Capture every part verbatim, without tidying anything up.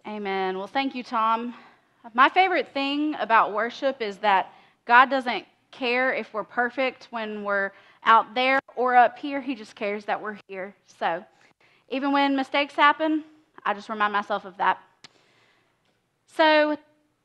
Amen. Well, thank you, Tom. My favorite thing about worship is that God doesn't care if we're perfect when we're out there or up here. He just cares that we're here. So even when mistakes happen, I just remind myself of that. So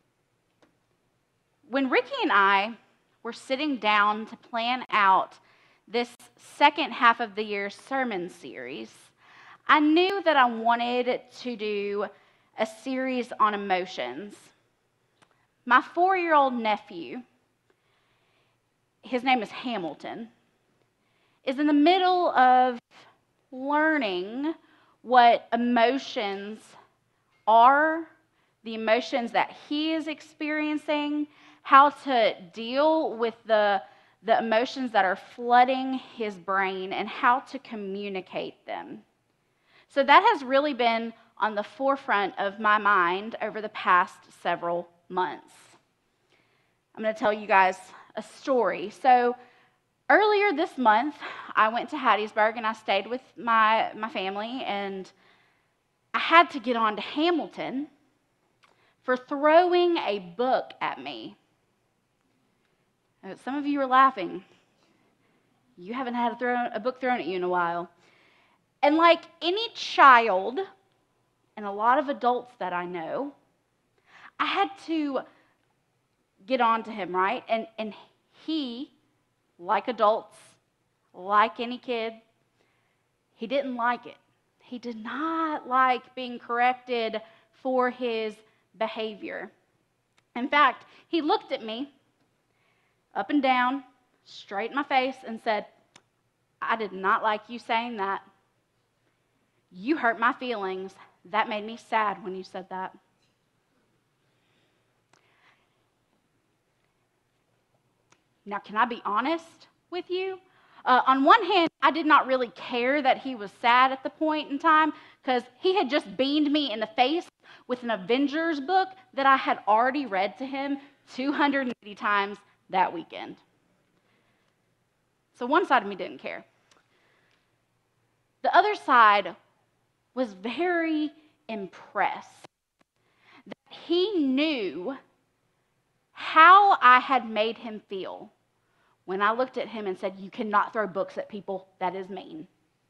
when Ricky and I were sitting down to plan out this second half of the year sermon series, I knew that I wanted to do a series on emotions. My four-year-old nephew, his name is Hamilton, is in the middle of learning what emotions are, the emotions that he is experiencing, how to deal with the, the emotions that are flooding his brain, and how to communicate them. So that has really been on the forefront of my mind over the past several months. I'm going to tell you guys a story. So earlier this month, I went to Hattiesburg and I stayed with my, my family, and I had to get on to Hamilton for throwing a book at me. Some of you are laughing. You haven't had a, throw, a book thrown at you in a while. And like any child, and a lot of adults that I know, I had to get on to him, right? And, and he, like adults, like any kid, he didn't like it. He did not like being corrected for his behavior. In fact, he looked at me up and down, straight in my face, and said, "I did not like you saying that. You hurt my feelings. That made me sad when you said that." Now, can I be honest with you? Uh, on one hand, I did not really care that he was sad at the point in time because he had just beamed me in the face with an Avengers book that I had already read to him two hundred eighty times that weekend. So one side of me didn't care. The other side was very impressed that he knew how I had made him feel when I looked at him and said, "You cannot throw books at people. That is mean."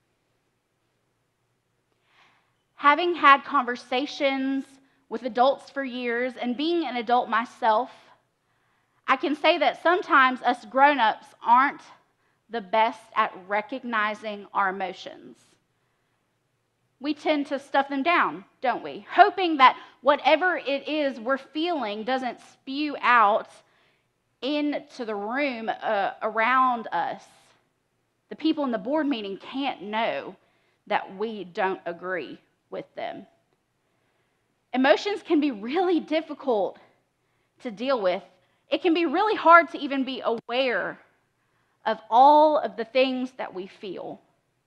Having had conversations with adults for years and being an adult myself, I can say that sometimes us grown-ups aren't the best at recognizing our emotions. We tend to stuff them down, don't we? Hoping that whatever it is we're feeling doesn't spew out into the room uh, around us. The people in the board meeting can't know that we don't agree with them. Emotions can be really difficult to deal with. It can be really hard to even be aware of all of the things that we feel.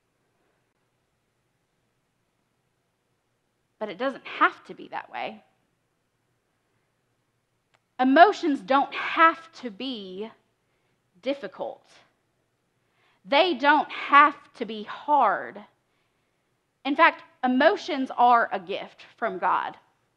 But it doesn't have to be that way. Emotions don't have to be difficult. They don't have to be hard. In fact, emotions are a gift from God.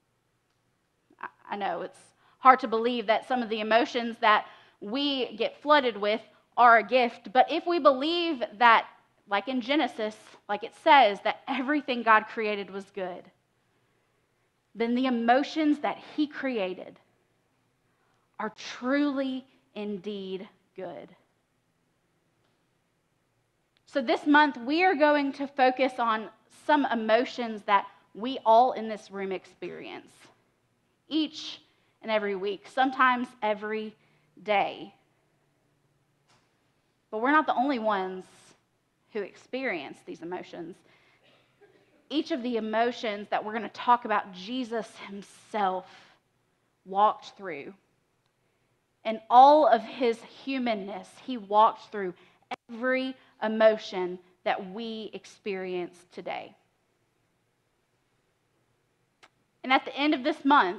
I know it's hard to believe that some of the emotions that we get flooded with are a gift, but if we believe that, like in Genesis, like it says, that everything God created was good, then the emotions that He created are truly indeed good. So this month, we are going to focus on some emotions that we all in this room experience each and every week, sometimes every day. But we're not the only ones who experience these emotions. Each of the emotions that we're going to talk about, Jesus Himself walked through. And all of His humanness, He walked through every emotion that we experience today. And at the end of this month,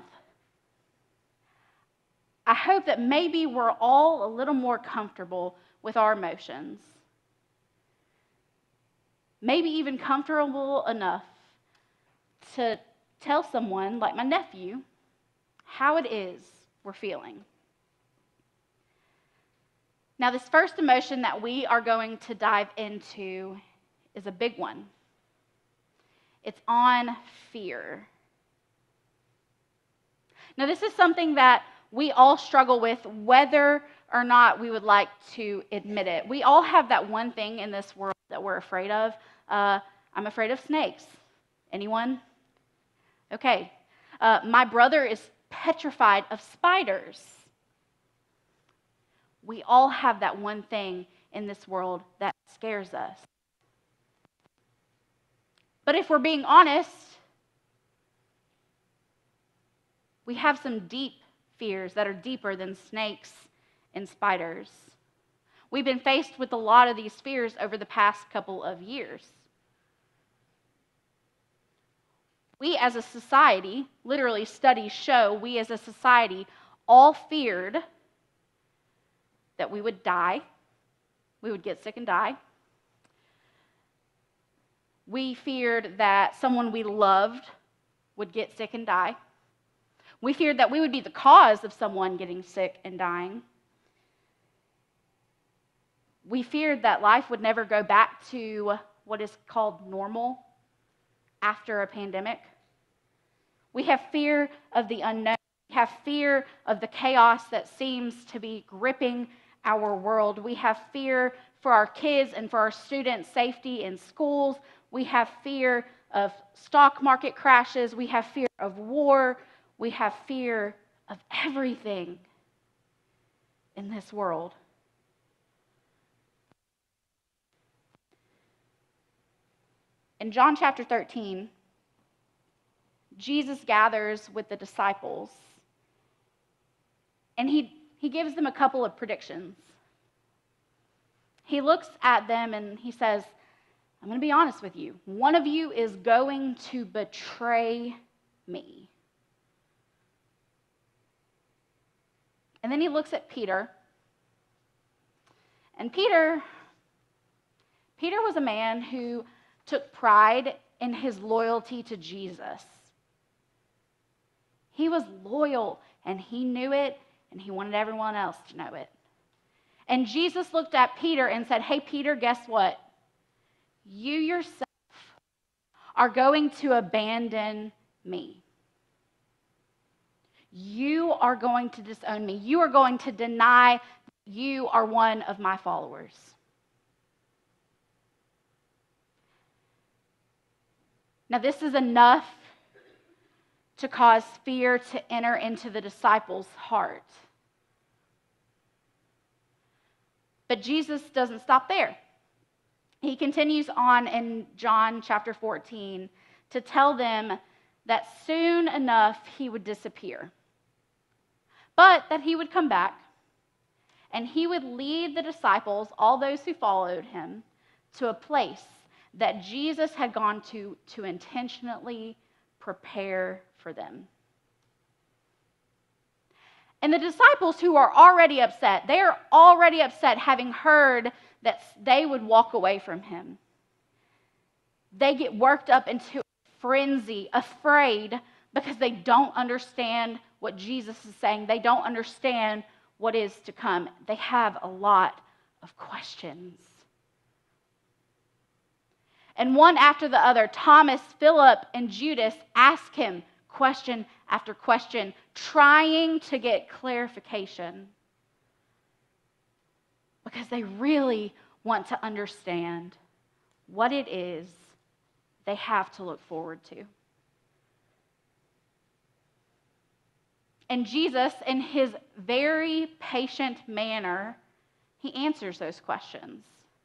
I hope that maybe we're all a little more comfortable with our emotions. Maybe even comfortable enough to tell someone, like my nephew, how it is we're feeling. Now, this first emotion that we are going to dive into is a big one. It's on fear. Now, this is something that we all struggle with, whether or not we would like to admit it. We all have that one thing in this world that we're afraid of. Uh, I'm afraid of snakes. Anyone? Okay. Uh, my brother is petrified of spiders. We all have that one thing in this world that scares us. But if we're being honest, we have some deep fears that are deeper than snakes and spiders. We've been faced with a lot of these fears over the past couple of years. We as a society, literally studies show, we as a society all feared that we would die, we would get sick and die. We feared that someone we loved would get sick and die. We feared that we would be the cause of someone getting sick and dying. We feared that life would never go back to what is called normal after a pandemic. We have fear of the unknown. We have fear of the chaos that seems to be gripping our world. We have fear for our kids and for our students' safety in schools. We have fear of stock market crashes. We have fear of war. We have fear of everything in this world. In John chapter thirteen, Jesus gathers with the disciples, and he, he gives them a couple of predictions. He looks at them and he says, I'm going to be honest with you. One of you is going to betray me. And then he looks at Peter. And Peter, Peter was a man who took pride in his loyalty to Jesus. He was loyal, and he knew it, and he wanted everyone else to know it. And Jesus looked at Peter and said, hey, Peter, guess what? You yourself are going to abandon me. You are going to disown me. You are going to deny that you are one of my followers. Now, this is enough to cause fear to enter into the disciples' heart. But Jesus doesn't stop there. He continues on in John chapter fourteen to tell them that soon enough he would disappear, but that he would come back and he would lead the disciples, all those who followed him, to a place that Jesus had gone to to intentionally prepare for them. And the disciples who are already upset, they are already upset having heard that they would walk away from him. They get worked up into a frenzy, afraid, because they don't understand what Jesus is saying. They don't understand what is to come. They have a lot of questions. And one after the other, Thomas, Philip, and Judas ask him question after question, trying to get clarification because they really want to understand what it is they have to look forward to. And Jesus, in his very patient manner, he answers those questions.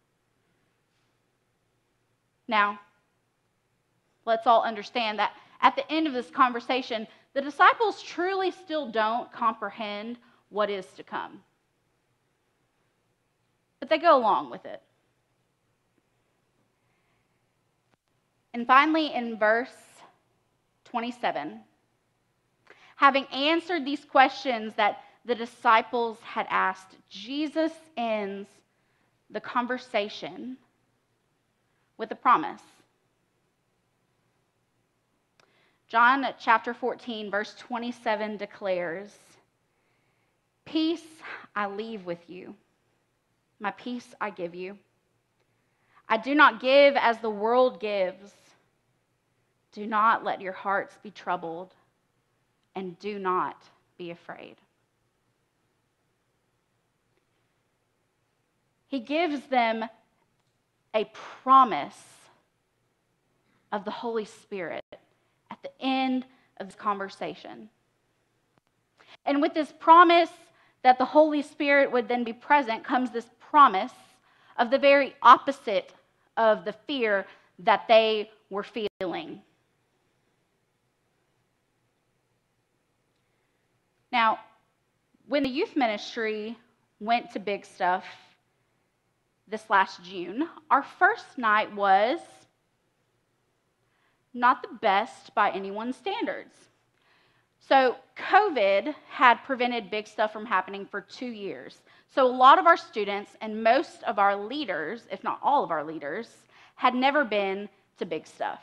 Now, let's all understand that at the end of this conversation, the disciples truly still don't comprehend what is to come. But they go along with it. And finally, in verse twenty-seven, having answered these questions that the disciples had asked, Jesus ends the conversation with a promise. John chapter fourteen, verse twenty-seven declares, "Peace I leave with you, my peace I give you. I do not give as the world gives. Do not let your hearts be troubled, and do not be afraid." He gives them a promise of the Holy Spirit at the end of this conversation. And with this promise that the Holy Spirit would then be present comes this promise of the very opposite of the fear that they were feeling. Now, when the youth ministry went to Big Stuff this last June, our first night was not the best by anyone's standards. So COVID had prevented Big Stuff from happening for two years. So a lot of our students and most of our leaders, if not all of our leaders, had never been to Big Stuff.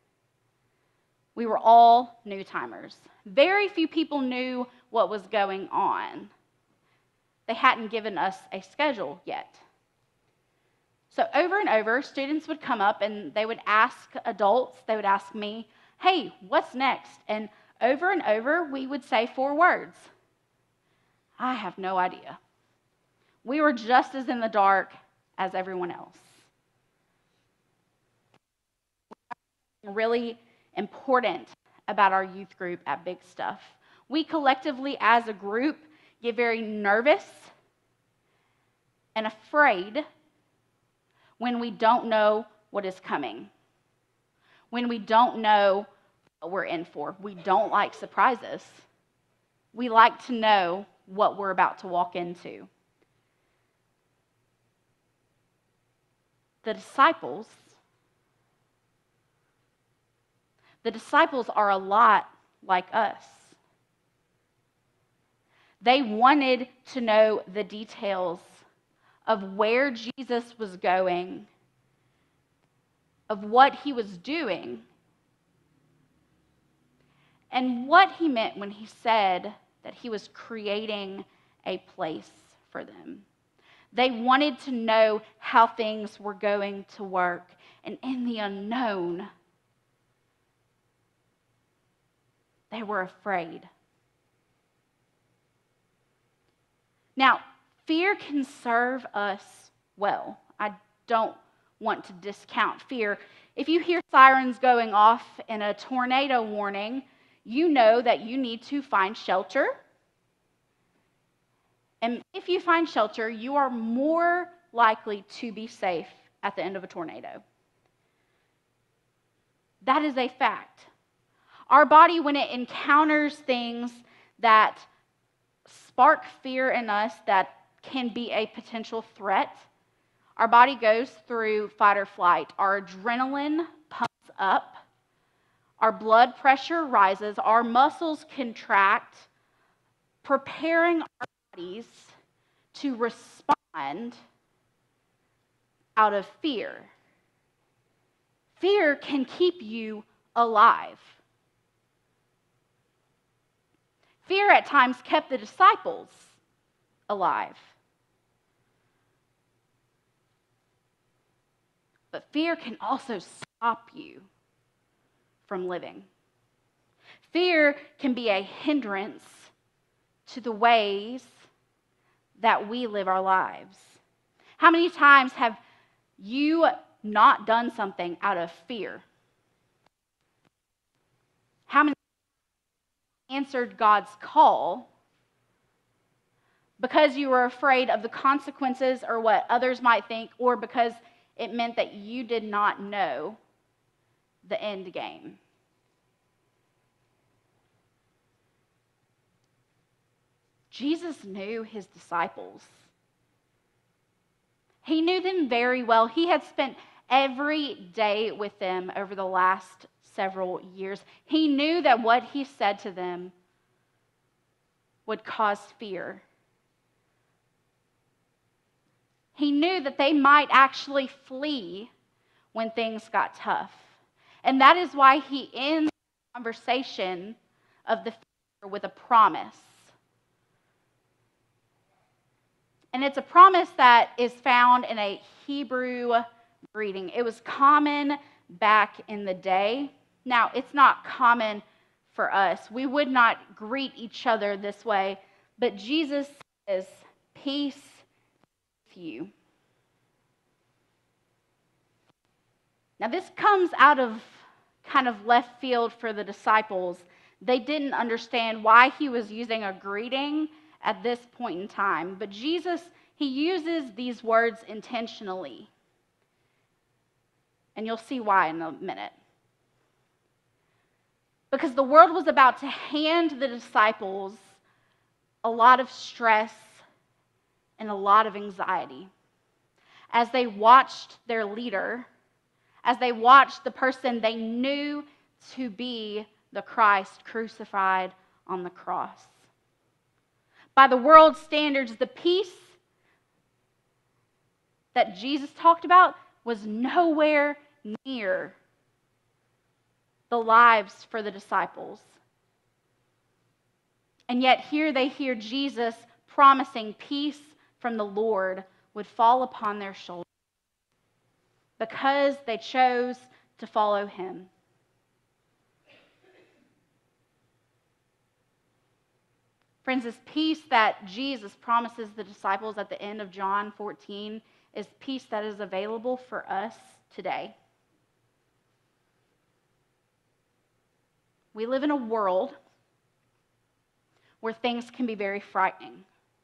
We were all new-timers. Very few people knew what was going on. They hadn't given us a schedule yet. So over and over, students would come up and they would ask adults, they would ask me, "Hey, what's next?" And over and over, we would say four words. I have no idea. We were just as in the dark as everyone else. Really important about our youth group at Big Stuff. We collectively, as a group, get very nervous and afraid when we don't know what is coming, when we don't know what we're in for. We don't like surprises. We like to know what we're about to walk into. The disciples, the disciples are a lot like us. They wanted to know the details of where Jesus was going, of what he was doing, and what he meant when he said that he was creating a place for them. They wanted to know how things were going to work, and in the unknown, they were afraid. Now, fear can serve us well. I don't want to discount fear. If you hear sirens going off in a tornado warning, you know that you need to find shelter. And if you find shelter, you are more likely to be safe at the end of a tornado. That is a fact. Our body, when it encounters things that spark fear in us, that can be a potential threat, our body goes through fight or flight. Our adrenaline pumps up. Our blood pressure rises. Our muscles contract, preparing our bodies to respond out of fear. Fear can keep you alive. Fear at times kept the disciples alive. But fear can also stop you from living. Fear can be a hindrance to the ways that we live our lives. How many times have you not done something out of fear? How many answered God's call because you were afraid of the consequences or what others might think, or because it meant that you did not know the end game? Jesus knew his disciples. He knew them very well. He had spent every day with them over the last several years. He knew that what he said to them would cause fear. He knew that they might actually flee when things got tough. And that is why he ends the conversation of the future with a promise. And it's a promise that is found in a Hebrew greeting. It was common back in the day. Now, it's not common for us. We would not greet each other this way, but Jesus says, "Peace with you." Now, this comes out of kind of left field for the disciples. They didn't understand why he was using a greeting at this point in time. But Jesus, he uses these words intentionally. And you'll see why in a minute. Because the world was about to hand the disciples a lot of stress and a lot of anxiety as they watched their leader, as they watched the person they knew to be the Christ crucified on the cross. By the world's standards, the peace that Jesus talked about was nowhere near the lives for the disciples. And yet here they hear Jesus promising peace from the Lord would fall upon their shoulders because they chose to follow him. Friends, this peace that Jesus promises the disciples at the end of John fourteen is peace that is available for us today. We live in a world where things can be very frightening.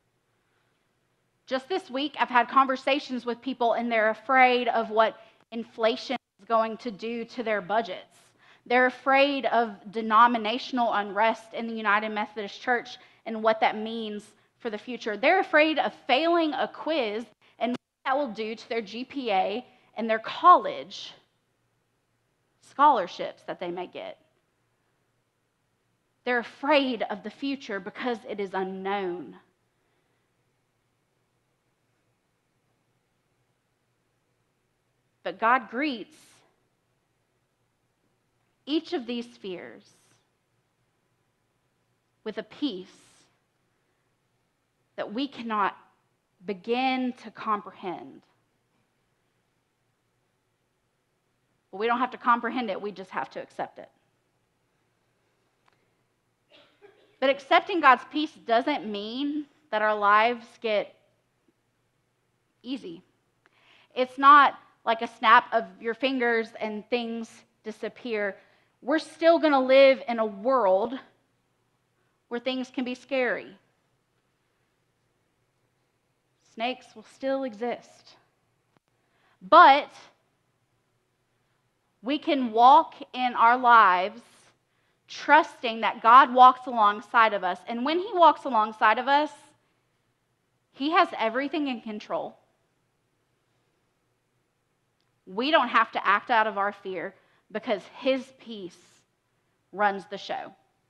Just this week, I've had conversations with people, and they're afraid of what inflation is going to do to their budgets. They're afraid of denominational unrest in the United Methodist Church and what that means for the future. They're afraid of failing a quiz and what that will do to their G P A and their college scholarships that they may get. They're afraid of the future because it is unknown. But God greets each of these fears with a peace that we cannot begin to comprehend. But we don't have to comprehend it, we just have to accept it. But accepting God's peace doesn't mean that our lives get easy. It's not like a snap of your fingers and things disappear. We're still going to live in a world where things can be scary. Snakes will still exist. But we can walk in our lives trusting that God walks alongside of us. And when he walks alongside of us, he has everything in control. We don't have to act out of our fear because his peace runs the show.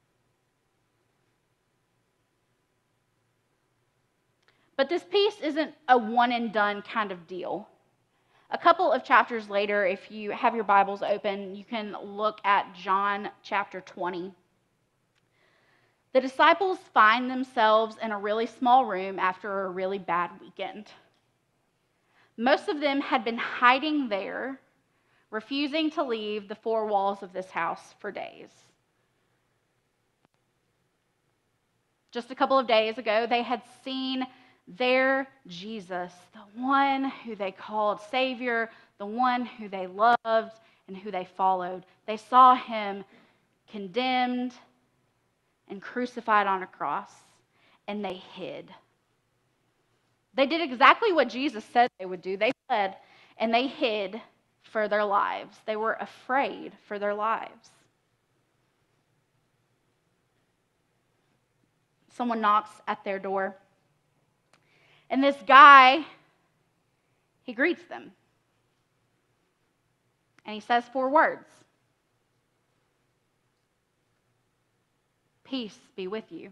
But this peace isn't a one and done kind of deal. A couple of chapters later, if you have your Bibles open, you can look at John chapter twenty. The disciples find themselves in a really small room after a really bad weekend. Most of them had been hiding there, refusing to leave the four walls of this house for days. Just a couple of days ago, they had seen their Jesus, the one who they called Savior, the one who they loved and who they followed. They saw him condemned and crucified on a cross, and they hid. They did exactly what Jesus said they would do. They fled and they hid for their lives. They were afraid for their lives. Someone knocks at their door. And this guy, he greets them. And he says four words. Peace be with you.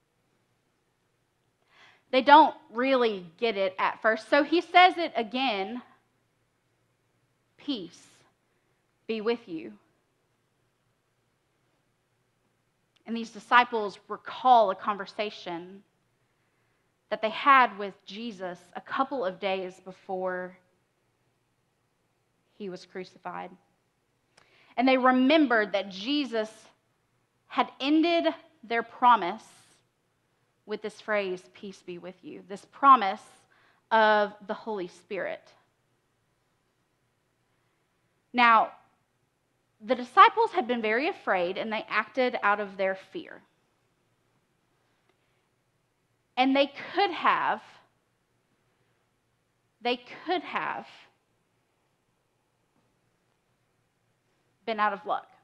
They don't really get it at first. So he says it again. Peace be with you. And these disciples recall a conversation that they had with Jesus a couple of days before he was crucified. And they remembered that Jesus had ended their promise with this phrase, peace be with you, this promise of the Holy Spirit. Now, the disciples had been very afraid, and they acted out of their fear. And they could have, they could have been out of luck.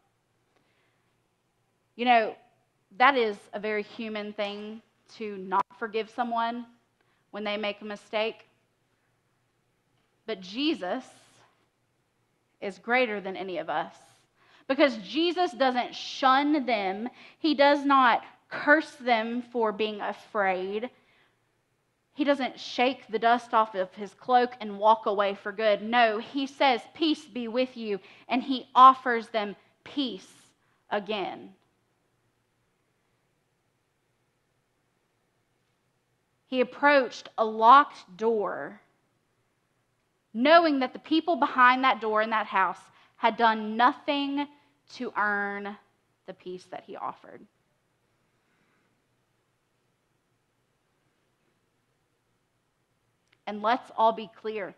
You know, that is a very human thing to not forgive someone when they make a mistake. But Jesus is greater than any of us. Because Jesus doesn't shun them. He does not curse them for being afraid. He doesn't shake the dust off of his cloak and walk away for good. No, he says, peace be with you, and he offers them peace again. He approached a locked door, knowing that the people behind that door in that house had done nothing to earn the peace that he offered. And let's all be clear.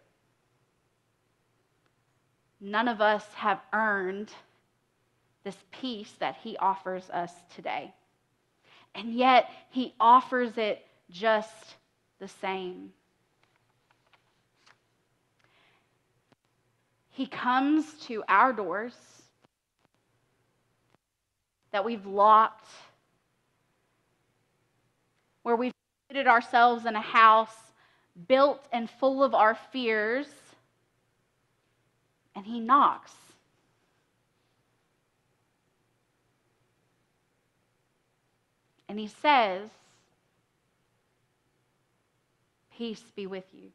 None of us have earned this peace that he offers us today. And yet, he offers it just the same. He comes to our doors that we've locked, where we've secluded ourselves in a house built and full of our fears, and he knocks. And he says, peace be with you.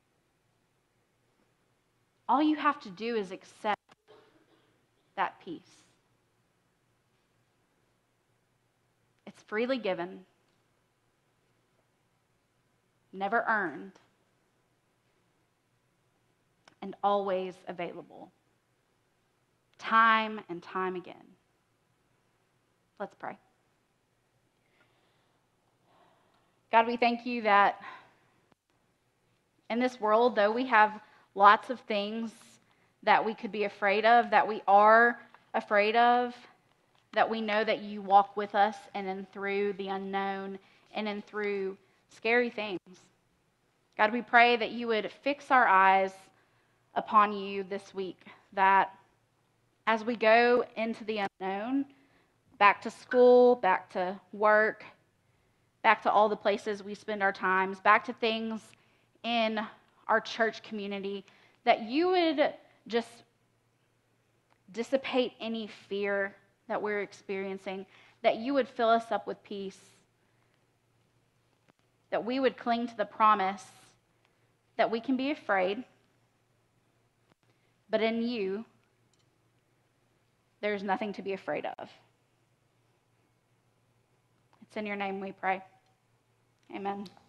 All you have to do is accept that peace. It's freely given, never earned, and always available, time and time again. Let's pray. God, we thank you that in this world, though we have lots of things that we could be afraid of, that we are afraid of, that we know that you walk with us and in through the unknown and in through scary things. God, we pray that you would fix our eyes upon you this week, that as we go into the unknown, back to school, back to work, back to all the places we spend our times, back to things in our church community, that you would just dissipate any fear that we're experiencing, that you would fill us up with peace, that we would cling to the promise that we can be afraid, but in you, there's nothing to be afraid of. It's in your name we pray. Amen.